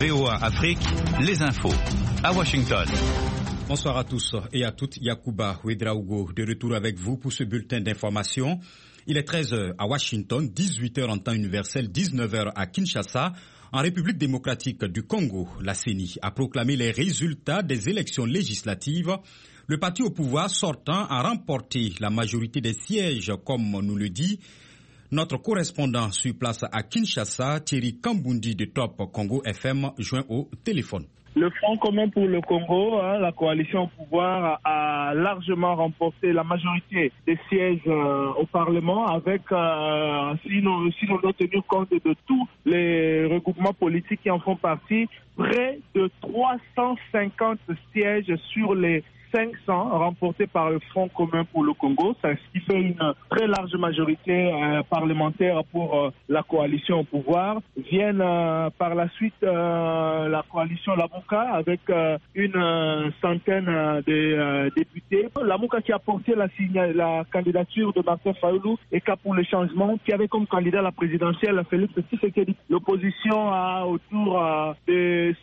VOA Afrique, les infos, à Washington. Bonsoir à tous et à toutes. Yacouba Ouedraogo de retour avec vous pour ce bulletin d'information. Il est 13h à Washington, 18h en temps universel, 19h à Kinshasa. En République démocratique du Congo, la CENI a proclamé les résultats des élections législatives. Le parti au pouvoir sortant a remporté la majorité des sièges, comme nous le dit notre correspondant sur place à Kinshasa, Thierry Kambundi de Top Congo FM, joint au téléphone. Le Front commun pour le Congo, la coalition au pouvoir, a largement remporté la majorité des sièges au Parlement avec, si l'on doit tenir compte de tous les regroupements politiques qui en font partie, près de 350 sièges sur les 500 remportés par le Front commun pour le Congo, ce qui fait une très large majorité parlementaire pour la coalition au pouvoir. Viennent par la suite la coalition Lamuka avec une centaine de députés. Lamuka qui a porté la candidature de Martin Fayulu et Cap pour le changement, qui avait comme candidat à la présidentielle Félix Tshisekedi. L'opposition a autour de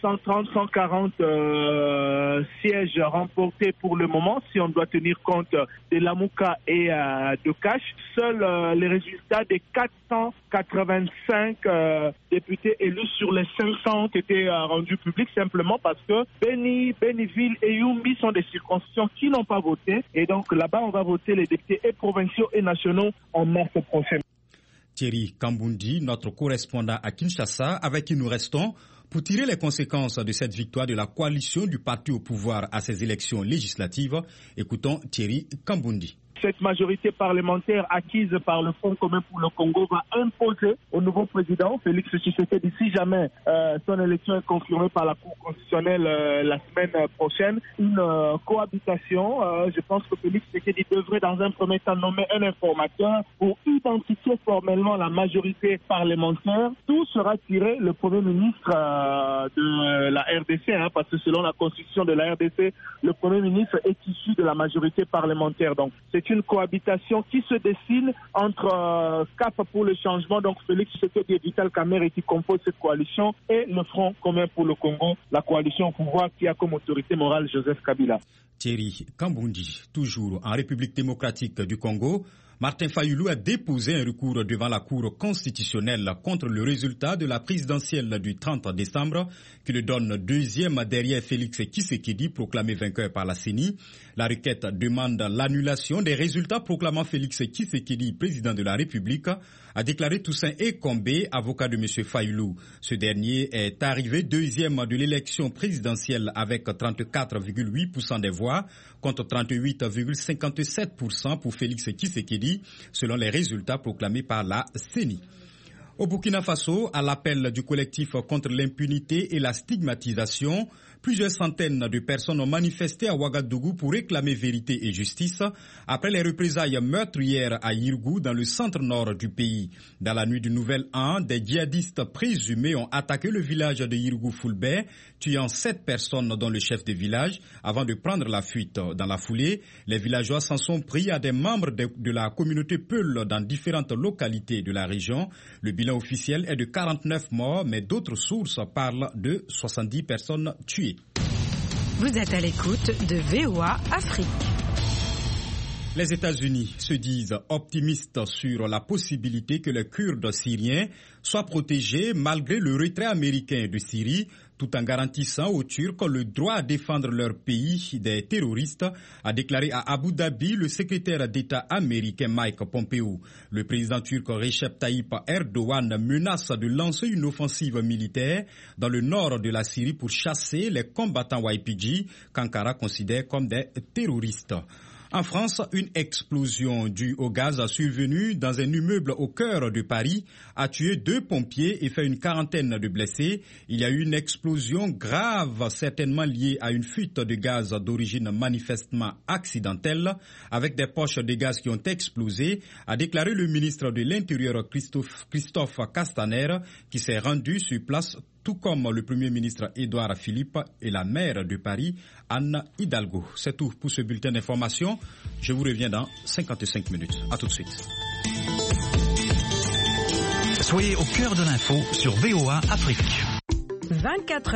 130-140 sièges remportés pour le moment, si on doit tenir compte de Lamuka et de Cash. Seuls les résultats des 485 députés élus sur les 500 ont été rendus publics simplement parce que Beni, Beniville et Yumbi sont des circonscriptions qui n'ont pas voté. Et donc là-bas, on va voter les députés et provinciaux et nationaux en mars prochain. Thierry Kambundi, notre correspondant à Kinshasa, avec qui nous restons pour tirer les conséquences de cette victoire de la coalition du parti au pouvoir à ces élections législatives. Écoutons Thierry Kambundi. Cette majorité parlementaire acquise par le Front commun pour le Congo va imposer au nouveau président, Félix Tshisekedi, si jamais son élection est confirmée par la Cour constitutionnelle la semaine prochaine, une cohabitation. Je pense que Félix Tshisekedi devrait dans un premier temps nommer un informateur pour identifier formellement la majorité parlementaire. Tout sera tiré le Premier ministre de la RDC, parce que selon la constitution de la RDC, le Premier ministre est issu de la majorité parlementaire. Donc c'est une cohabitation qui se dessine entre Cap pour le changement, donc Félix Tshisekedi et Vital Kamerhe qui composent cette coalition, et le Front commun pour le Congo, la coalition au pouvoir qui a comme autorité morale Joseph Kabila. Thierry Kambundi, toujours en République démocratique du Congo, Martin Fayulu a déposé un recours devant la Cour constitutionnelle contre le résultat de la présidentielle du 30 décembre qui le donne deuxième derrière Félix Tshisekedi, proclamé vainqueur par la CENI. La requête demande l'annulation des résultats proclamant Félix Tshisekedi président de la République, a déclaré Toussaint Ekombe, avocat de M. Fayulu. Ce dernier est arrivé deuxième de l'élection présidentielle avec 34,8% des voix contre 38,57% pour Félix Tshisekedi, selon les résultats proclamés par la CENI. Au Burkina Faso, à l'appel du collectif contre l'impunité et la stigmatisation, plusieurs centaines de personnes ont manifesté à Ouagadougou pour réclamer vérité et justice après les représailles meurtrières à Yirgou dans le centre-nord du pays. Dans la nuit du Nouvel An, des djihadistes présumés ont attaqué le village de Yirgou-Foulbé, tuant 7 personnes dont le chef de village avant de prendre la fuite. Dans la foulée, les villageois s'en sont pris à des membres de la communauté Peul dans différentes localités de la région. Le bilan officiel est de 49 morts, mais d'autres sources parlent de 70 personnes tuées. Vous êtes à l'écoute de VOA Afrique. Les États-Unis se disent optimistes sur la possibilité que les Kurdes syriens soient protégés malgré le retrait américain de Syrie, tout en garantissant aux Turcs le droit à défendre leur pays des terroristes, a déclaré à Abu Dhabi le secrétaire d'État américain Mike Pompeo. Le président turc Recep Tayyip Erdogan menace de lancer une offensive militaire dans le nord de la Syrie pour chasser les combattants YPG qu'Ankara considère comme des terroristes. En France, une explosion due au gaz survenue dans un immeuble au cœur de Paris a tué 2 pompiers et fait une quarantaine de blessés. Il y a eu une explosion grave, certainement liée à une fuite de gaz d'origine manifestement accidentelle, avec des poches de gaz qui ont explosé, a déclaré le ministre de l'Intérieur Christophe Castaner, qui s'est rendu sur place, tout comme le Premier ministre Édouard Philippe et la maire de Paris, Anne Hidalgo. C'est tout pour ce bulletin d'information. Je vous reviens dans 55 minutes. À tout de suite. Soyez au cœur de l'info sur VOA Afrique. 24